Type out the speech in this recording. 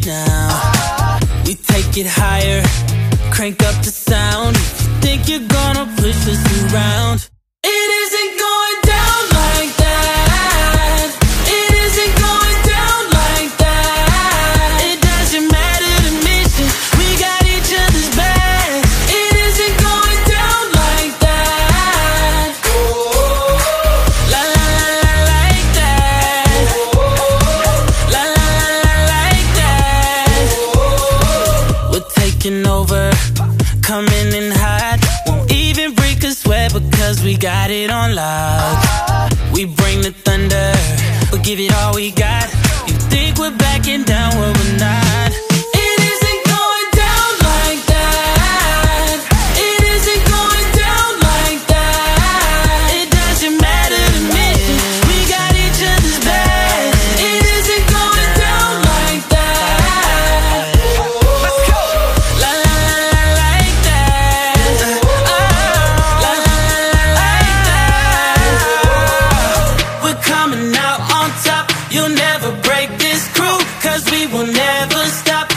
down. We take it higher, crank up the sound. Think you're gonna push us around? It isn't going down like that. It isn't going down like that. It doesn't matter the mission, we got each other's back. It isn't going down like that. La la la la like that. La la la la like that. We're taking over, coming in hot. Won't even break a sweat because we got it on lock. We bring the thunder, we'll give it all we got. You think we're backing down, well we're not. It isn't going down like that. It isn't going down like that. It doesn't matter the mission, we got each other's back. It isn't going down like that. Let's go. La la la la like that. La la la la like that. We're coming out on top. You'll never break this crew, 'cause we will never stop.